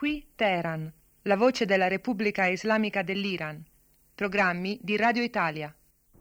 Qui Teheran, la voce della Repubblica Islamica dell'Iran. Programmi di Radio Italia.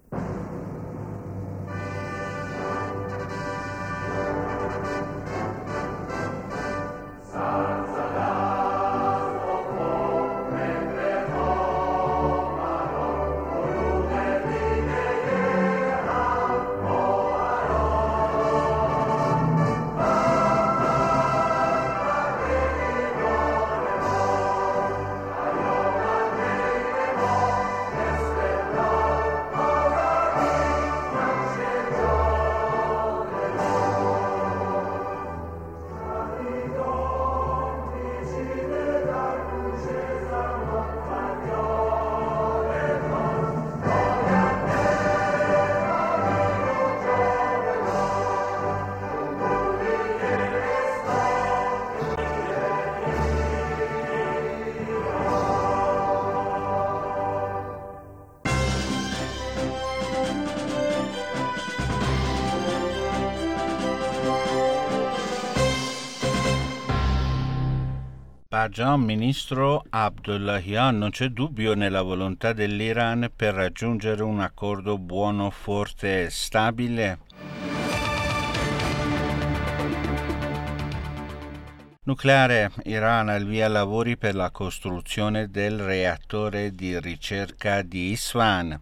Bajan, ministro Abdullahian, non c'è dubbio nella volontà dell'Iran per raggiungere un accordo buono, forte e stabile? Nucleare, Iran al via lavori per la costruzione del reattore di ricerca di Isfahan.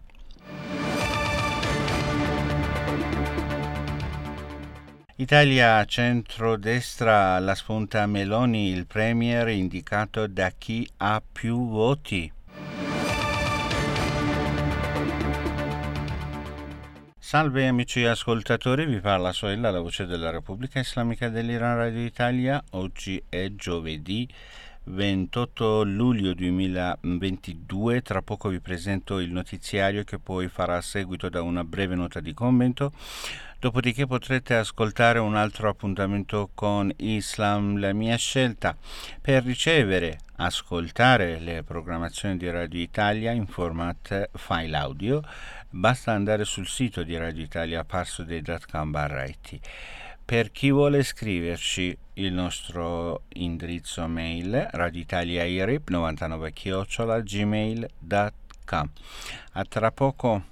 Italia centrodestra, la spunta Meloni, il premier indicato da chi ha più voti. Salve amici ascoltatori, vi parla Soella, la voce della Repubblica Islamica dell'Iran, Radio Italia. Oggi è giovedì 28 luglio 2022, tra poco vi presento il notiziario che poi farà seguito da una breve nota di commento. Dopodiché potrete ascoltare un altro appuntamento con Islam, la mia scelta. Per ricevere, ascoltare le programmazioni di Radio Italia in format file audio, basta andare sul sito di Radio Italia parsoday.com/it. Per chi vuole scriverci, il nostro indirizzo mail radioitaliairip99@gmail.com. A tra poco.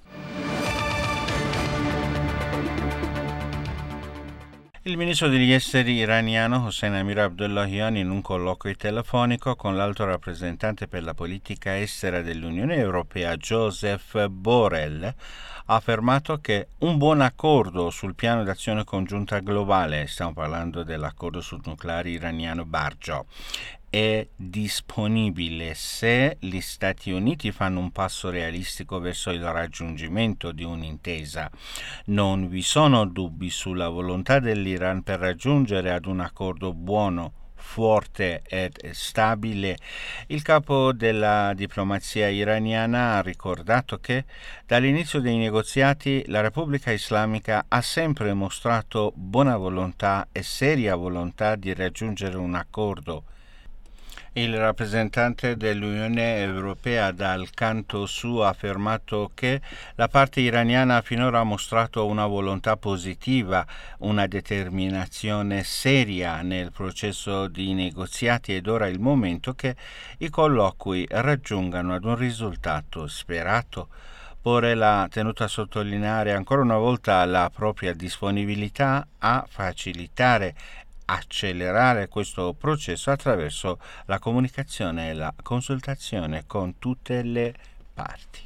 Il ministro degli esteri iraniano Hossein Amir Abdullahian, in un colloquio telefonico con l'alto rappresentante per la politica estera dell'Unione Europea Joseph Borrell, ha affermato che un buon accordo sul piano d'azione congiunta globale, stiamo parlando dell'accordo sul nucleare iraniano Barjo, è disponibile se gli Stati Uniti fanno un passo realistico verso il raggiungimento di un'intesa. Non vi sono dubbi sulla volontà dell'Iran per raggiungere ad un accordo buono, forte ed stabile. Il capo della diplomazia iraniana ha ricordato che dall'inizio dei negoziati la Repubblica Islamica ha sempre mostrato buona volontà e seria volontà di raggiungere un accordo. Il rappresentante dell'Unione Europea dal canto suo ha affermato che la parte iraniana finora ha mostrato una volontà positiva, una determinazione seria nel processo di negoziati ed ora è il momento che i colloqui raggiungano ad un risultato sperato. Borrell ha tenuto a sottolineare ancora una volta la propria disponibilità a facilitare accelerare questo processo attraverso la comunicazione e la consultazione con tutte le parti.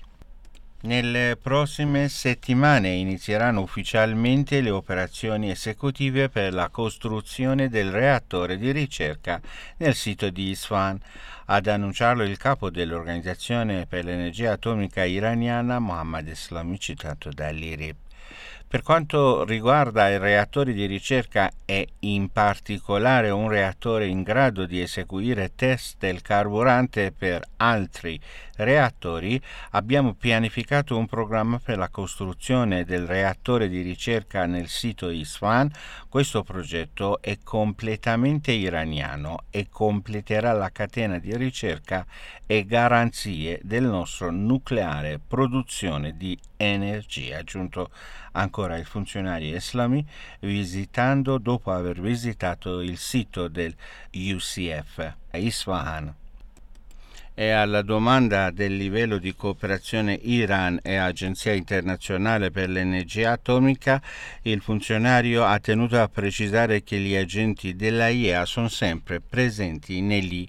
Nelle prossime settimane inizieranno ufficialmente le operazioni esecutive per la costruzione del reattore di ricerca nel sito di Isfahan. Ad annunciarlo il capo dell'Organizzazione per l'Energia Atomica iraniana Mohammad Eslami, citato dall'IRIB. Per quanto riguarda i reattori di ricerca e in particolare un reattore in grado di eseguire test del carburante per altri reattori, abbiamo pianificato un programma per la costruzione del reattore di ricerca nel sito Isfahan. Questo progetto è completamente iraniano e completerà la catena di ricerca e garanzie del nostro nucleare produzione di energia, aggiunto ancora il funzionario Eslami, dopo aver visitato il sito del UCF. Isfahan. E alla domanda del livello di cooperazione Iran e Agenzia internazionale per l'energia atomica, il funzionario ha tenuto a precisare che gli agenti della IEA sono sempre presenti negli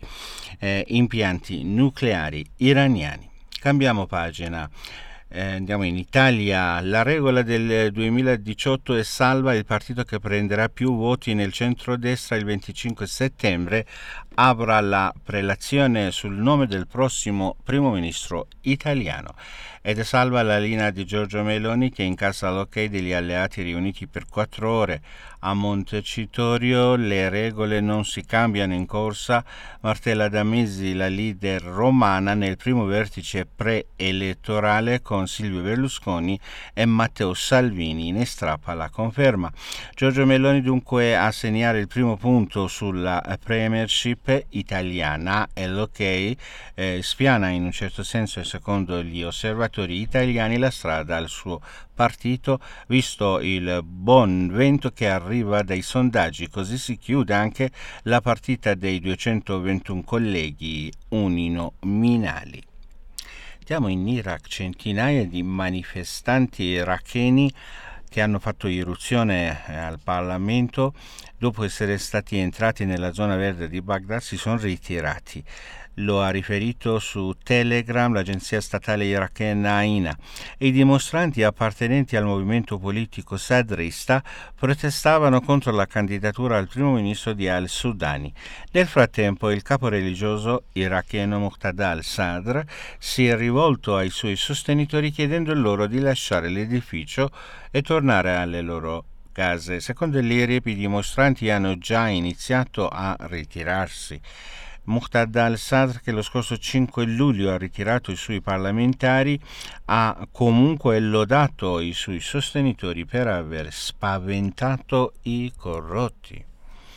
impianti nucleari iraniani. Cambiamo pagina. Andiamo in Italia. La regola del 2018 è salva. Il partito che prenderà più voti nel centrodestra il 25 settembre avrà la prelazione sul nome del prossimo primo ministro italiano. Ed è salva la linea di Giorgia Meloni, che incassa l'ok degli alleati riuniti per 4 ore. A Montecitorio le regole non si cambiano in corsa. Martella da mesi la leader romana nel primo vertice preelettorale con Silvio Berlusconi e Matteo Salvini ne strappa la conferma. Giorgia Meloni dunque a segnare il primo punto sulla premiership italiana e l'ok spiana in un certo senso, e secondo gli osservatori italiani, la strada al suo partito, visto il buon vento che arriva dai sondaggi. Così si chiude anche la partita dei 221 colleghi uninominali. Andiamo in Iraq. Centinaia di manifestanti iracheni che hanno fatto irruzione al Parlamento dopo essere stati entrati nella zona verde di Baghdad si sono ritirati. Lo ha riferito su Telegram l'agenzia statale irachena AINA. I dimostranti appartenenti al movimento politico sadrista protestavano contro la candidatura al primo ministro di al-Sudani. Nel frattempo il capo religioso iracheno Muqtada al-Sadr si è rivolto ai suoi sostenitori chiedendo loro di lasciare l'edificio e tornare alle loro case. Secondo l'IRIB i dimostranti hanno già iniziato a ritirarsi. Muqtada al-Sadr, che lo scorso 5 luglio ha ritirato i suoi parlamentari, ha comunque lodato i suoi sostenitori per aver spaventato i corrotti.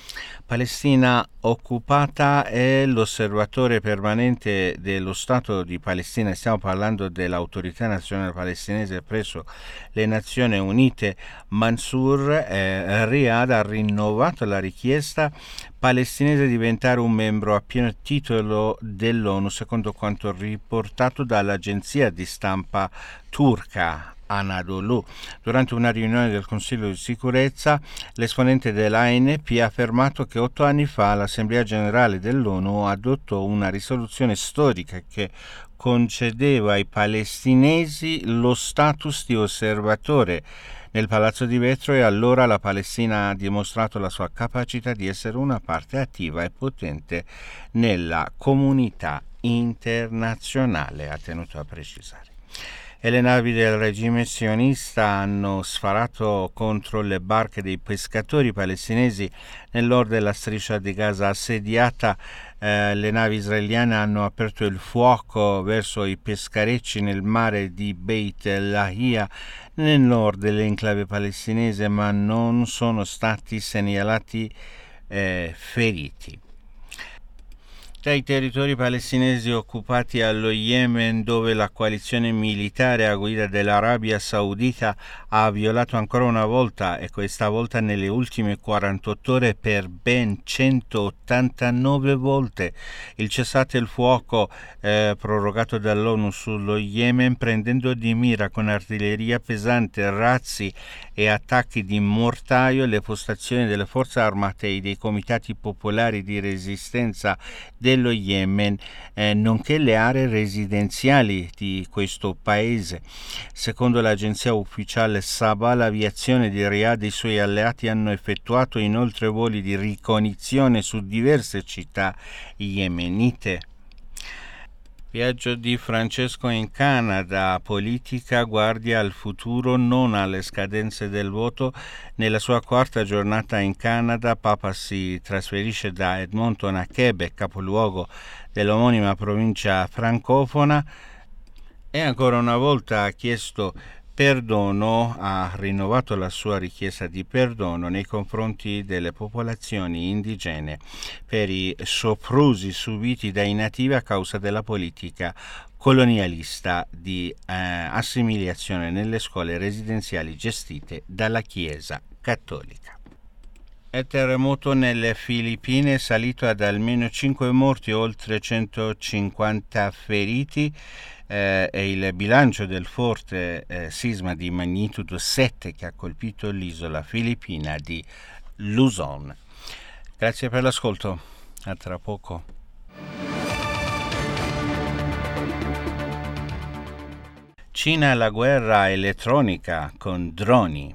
Palestina occupata è l'osservatore permanente dello Stato di Palestina. Stiamo parlando dell'Autorità Nazionale Palestinese presso le Nazioni Unite. Mansour Riyad ha rinnovato la richiesta palestinese di diventare un membro a pieno titolo dell'ONU, secondo quanto riportato dall'agenzia di stampa turca Anadolu. Durante una riunione del Consiglio di sicurezza, l'esponente dell'ANP ha affermato che 8 anni fa l'Assemblea Generale dell'ONU adottò una risoluzione storica che concedeva ai palestinesi lo status di osservatore nel Palazzo di Vetro, e allora la Palestina ha dimostrato la sua capacità di essere una parte attiva e potente nella comunità internazionale, ha tenuto a precisare. E le navi del regime sionista hanno sfarato contro le barche dei pescatori palestinesi nel nord della striscia di Gaza assediata. Le navi israeliane hanno aperto il fuoco verso i pescherecci nel mare di Beit Lahia nel nord dell'enclave palestinese, ma non sono stati segnalati feriti. Dai territori palestinesi occupati allo Yemen, dove la coalizione militare a guida dell'Arabia Saudita ha violato ancora una volta, e questa volta nelle ultime 48 ore per ben 189 volte, il cessate il fuoco prorogato dall'ONU sullo Yemen, prendendo di mira con artiglieria pesante, razzi e attacchi di mortaio le postazioni delle forze armate e dei comitati popolari di resistenza dello Yemen, nonché le aree residenziali di questo paese. Secondo l'agenzia ufficiale Sabah, l'aviazione di Riyadh e i suoi alleati hanno effettuato inoltre voli di ricognizione su diverse città yemenite. Viaggio di Francesco in Canada, politica, guardia al futuro, non alle scadenze del voto. Nella sua 4ª giornata in Canada, Papa si trasferisce da Edmonton a Quebec, capoluogo dell'omonima provincia francofona, e ancora una volta ha chiesto perdono, ha rinnovato la sua richiesta di perdono nei confronti delle popolazioni indigene per i soprusi subiti dai nativi a causa della politica colonialista di assimilazione nelle scuole residenziali gestite dalla Chiesa Cattolica. Il terremoto nelle Filippine è salito ad almeno 5 morti, oltre 150 feriti. È il bilancio del forte sisma di magnitudo 7 che ha colpito l'isola filippina di Luzon. Grazie per l'ascolto, a tra poco. Cina alla guerra elettronica con droni.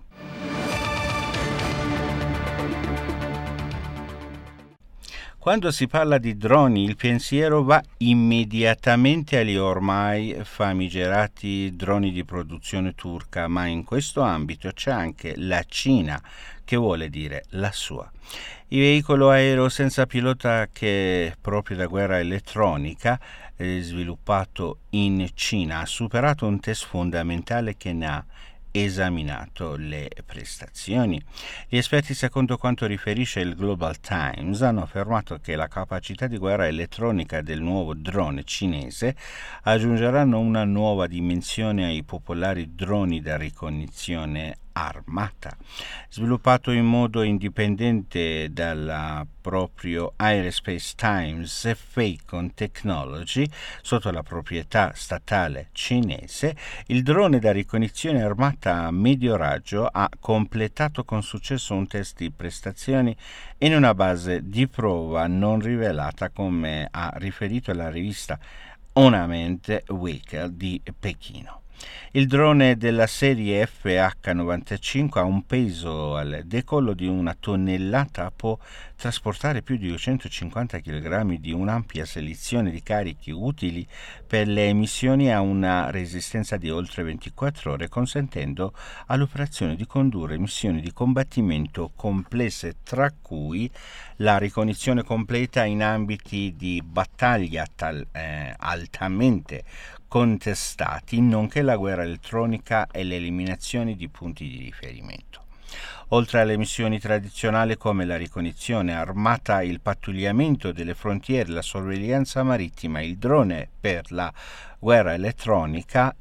Quando si parla di droni, il pensiero va immediatamente agli ormai famigerati droni di produzione turca, ma in questo ambito c'è anche la Cina, che vuole dire la sua. Il veicolo aereo senza pilota che, proprio da guerra elettronica, sviluppato in Cina, ha superato un test fondamentale che ne ha esaminato le prestazioni. Gli esperti, secondo quanto riferisce il Global Times, hanno affermato che la capacità di guerra elettronica del nuovo drone cinese aggiungeranno una nuova dimensione ai popolari droni da ricognizione armata. Sviluppato in modo indipendente dalla proprio Aerospace Times e Falcon Technology sotto la proprietà statale cinese, il drone da ricognizione armata a medio raggio ha completato con successo un test di prestazioni in una base di prova non rivelata, come ha riferito la rivista Ornament Week di Pechino. Il drone della serie FH-95 ha un peso al decollo di 1 tonnellata, può trasportare più di 250 kg di un'ampia selezione di carichi utili per le missioni e ha una resistenza di oltre 24 ore, consentendo all'operazione di condurre missioni di combattimento complesse, tra cui la ricognizione completa in ambiti di battaglia altamente contestati, nonché la guerra elettronica e l'eliminazione di punti di riferimento. Oltre alle missioni tradizionali come la ricognizione armata, il pattugliamento delle frontiere, la sorveglianza marittima, il drone per la guerra elettronica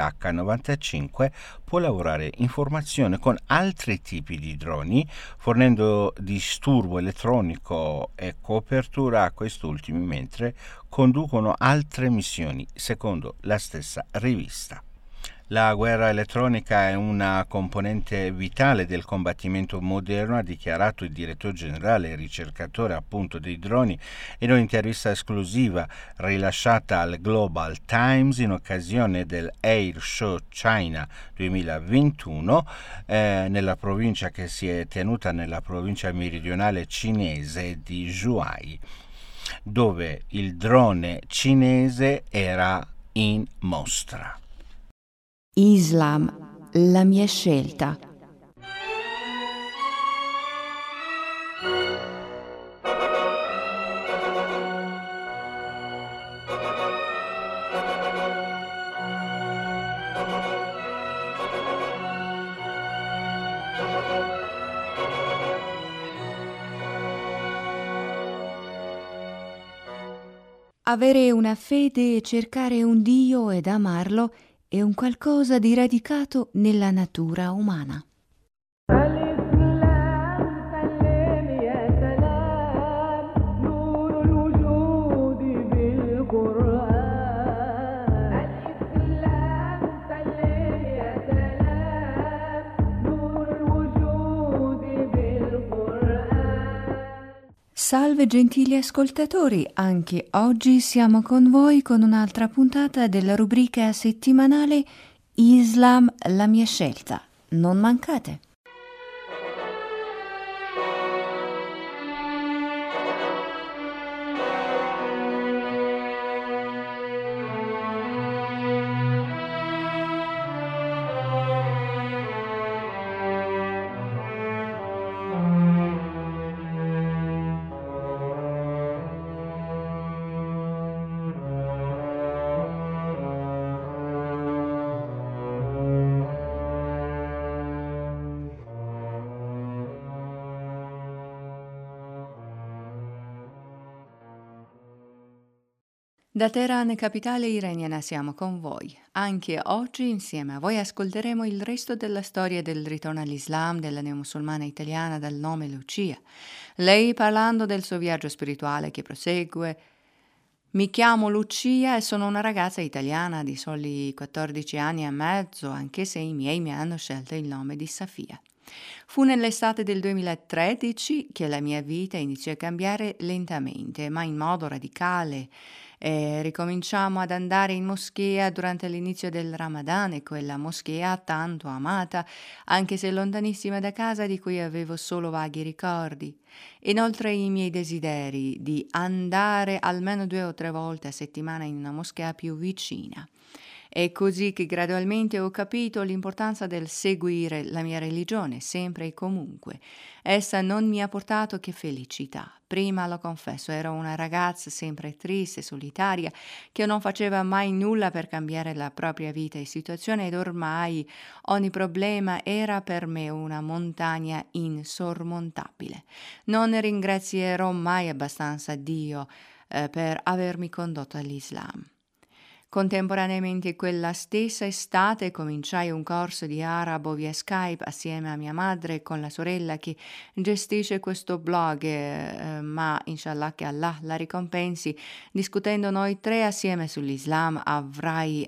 FH-95 può lavorare in formazione con altri tipi di droni, fornendo disturbo elettronico e copertura a quest'ultimi mentre conducono altre missioni, secondo la stessa rivista. La guerra elettronica è una componente vitale del combattimento moderno, ha dichiarato il direttore generale e ricercatore appunto dei droni in un'intervista esclusiva rilasciata al Global Times in occasione del Air Show China 2021 nella provincia che si è tenuta nella provincia meridionale cinese di Zhuhai, dove il drone cinese era in mostra. Islam, la mia scelta. Avere una fede e cercare un Dio ed amarlo è un qualcosa di radicato nella natura umana. Salve gentili ascoltatori, anche oggi siamo con voi con un'altra puntata della rubrica settimanale Islam, la mia scelta. Non mancate! Da Teheran, capitale iraniana, siamo con voi. Anche oggi insieme a voi ascolteremo il resto della storia del ritorno all'Islam della neomusulmana italiana dal nome Lucia. Lei, parlando del suo viaggio spirituale che prosegue: mi chiamo Lucia e sono una ragazza italiana di soli 14 anni e mezzo, anche se i miei mi hanno scelto il nome di Safia. Fu nell'estate del 2013 che la mia vita iniziò a cambiare lentamente, ma in modo radicale. Ricominciamo ad andare in moschea durante l'inizio del Ramadan, e quella moschea tanto amata, anche se lontanissima da casa, di cui avevo solo vaghi ricordi. Inoltre i miei desideri di andare almeno 2 o 3 volte a settimana in una moschea più vicina. È così che gradualmente ho capito l'importanza del seguire la mia religione, sempre e comunque. Essa non mi ha portato che felicità. Prima, lo confesso, ero una ragazza sempre triste, solitaria, che non faceva mai nulla per cambiare la propria vita e situazione, ed ormai ogni problema era per me una montagna insormontabile. Non ringrazierò mai abbastanza Dio per avermi condotto all'Islam. Contemporaneamente quella stessa estate cominciai un corso di arabo via Skype assieme a mia madre e con la sorella che gestisce questo blog, ma inshallah che Allah la ricompensi. Discutendo noi 3 assieme sull'Islam avrai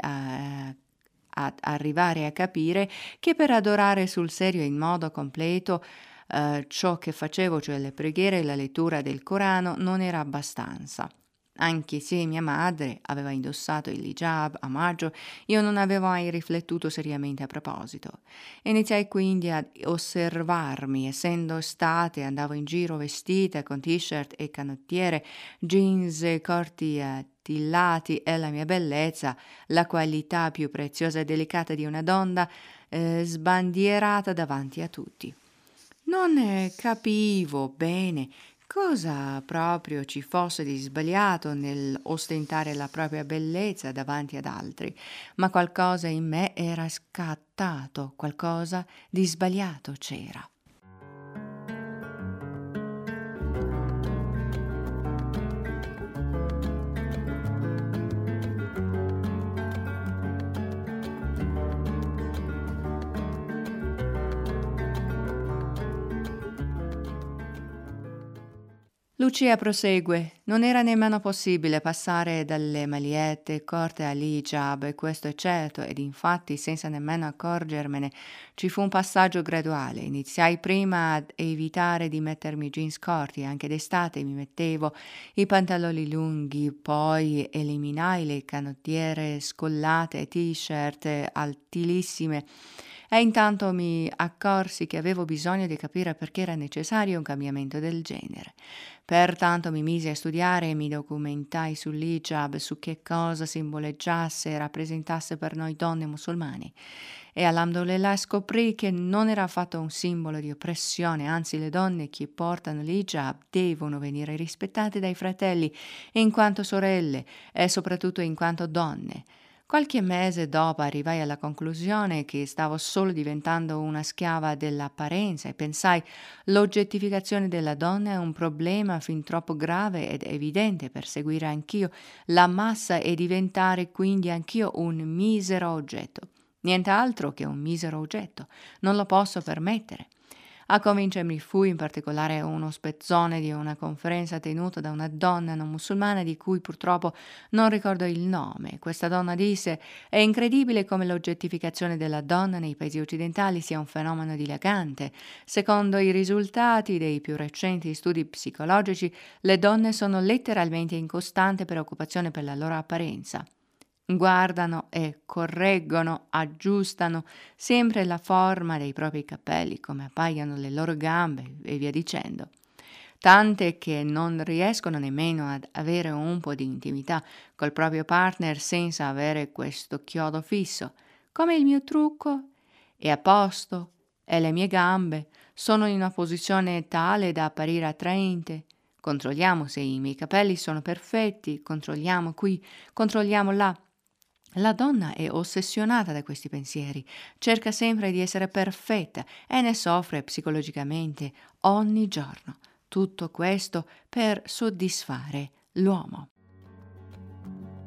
ad arrivare a capire che per adorare sul serio e in modo completo ciò che facevo, cioè le preghiere e la lettura del Corano, non era abbastanza. Anche se mia madre aveva indossato il hijab a maggio, io non avevo mai riflettuto seriamente a proposito. Iniziai quindi ad osservarmi. Essendo estate, andavo in giro vestita con t-shirt e canottiere, jeans corti attillati, e la mia bellezza, la qualità più preziosa e delicata di una donna, sbandierata davanti a tutti. Non capivo bene cosa proprio ci fosse di sbagliato nel ostentare la propria bellezza davanti ad altri, ma qualcosa in me era scattato, qualcosa di sbagliato c'era. Lucia prosegue: non era nemmeno possibile passare dalle magliette corte all'hijab, e questo è certo, ed infatti senza nemmeno accorgermene ci fu un passaggio graduale. Iniziai prima ad evitare di mettermi jeans corti, anche d'estate mi mettevo i pantaloni lunghi, poi eliminai le canottiere scollate e t-shirt altilissime. E intanto mi accorsi che avevo bisogno di capire perché era necessario un cambiamento del genere. Pertanto mi misi a studiare e mi documentai sull'hijab, su che cosa simboleggiasse e rappresentasse per noi donne musulmane. E alhamdulillah scoprì che non era affatto un simbolo di oppressione, anzi le donne che portano l'hijab devono venire rispettate dai fratelli in quanto sorelle e soprattutto in quanto donne. Qualche mese dopo arrivai alla conclusione che stavo solo diventando una schiava dell'apparenza e pensai: l'oggettificazione della donna è un problema fin troppo grave ed evidente per seguire anch'io la massa e diventare quindi anch'io un misero oggetto. Nient'altro che un misero oggetto. Non lo posso permettere. A convincermi fu in particolare uno spezzone di una conferenza tenuta da una donna non musulmana di cui purtroppo non ricordo il nome. Questa donna disse: è incredibile come l'oggettificazione della donna nei paesi occidentali sia un fenomeno dilagante. Secondo i risultati dei più recenti studi psicologici, le donne sono letteralmente in costante preoccupazione per la loro apparenza. Guardano e correggono, aggiustano sempre la forma dei propri capelli, come appaiono le loro gambe e via dicendo. Tante che non riescono nemmeno ad avere un po' di intimità col proprio partner senza avere questo chiodo fisso. Come il mio trucco è a posto e le mie gambe sono in una posizione tale da apparire attraente. Controlliamo se i miei capelli sono perfetti, controlliamo qui, controlliamo là. La donna è ossessionata da questi pensieri, cerca sempre di essere perfetta e ne soffre psicologicamente ogni giorno. Tutto questo per soddisfare l'uomo.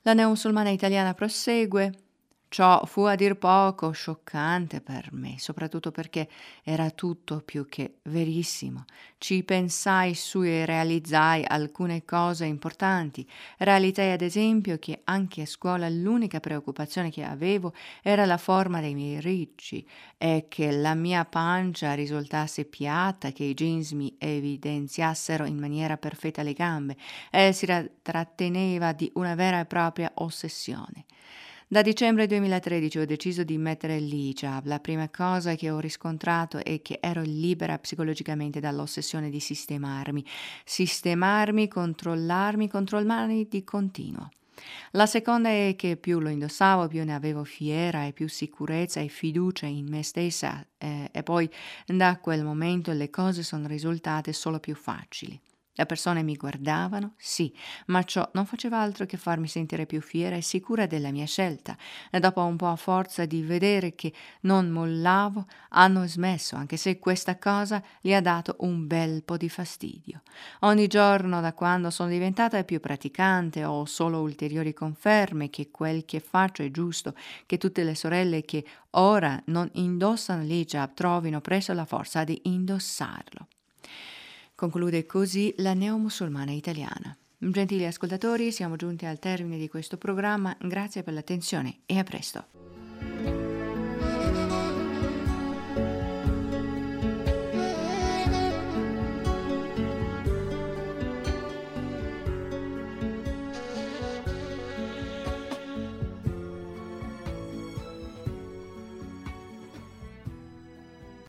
La neomusulmana italiana prosegue. Ciò fu a dir poco scioccante per me, soprattutto perché era tutto più che verissimo. Ci pensai su e realizzai alcune cose importanti. Realizzai ad esempio che anche a scuola l'unica preoccupazione che avevo era la forma dei miei ricci e che la mia pancia risultasse piatta, che i jeans mi evidenziassero in maniera perfetta le gambe, e si tratteneva di una vera e propria ossessione. Da dicembre 2013 ho deciso di mettere l'hijab. La prima cosa che ho riscontrato è che ero libera psicologicamente dall'ossessione di sistemarmi, controllarmi di continuo. La seconda è che più lo indossavo, più ne avevo fiera e più sicurezza e fiducia in me stessa e poi da quel momento le cose sono risultate solo più facili. Le persone mi guardavano, sì, ma ciò non faceva altro che farmi sentire più fiera e sicura della mia scelta. E dopo un po', a forza di vedere che non mollavo, hanno smesso, anche se questa cosa gli ha dato un bel po' di fastidio. Ogni giorno, da quando sono diventata più praticante, ho solo ulteriori conferme che quel che faccio è giusto, che tutte le sorelle che ora non indossano l'hijab trovino presto la forza di indossarlo. Conclude così la neomusulmana italiana. Gentili ascoltatori, siamo giunti al termine di questo programma. Grazie per l'attenzione e a presto.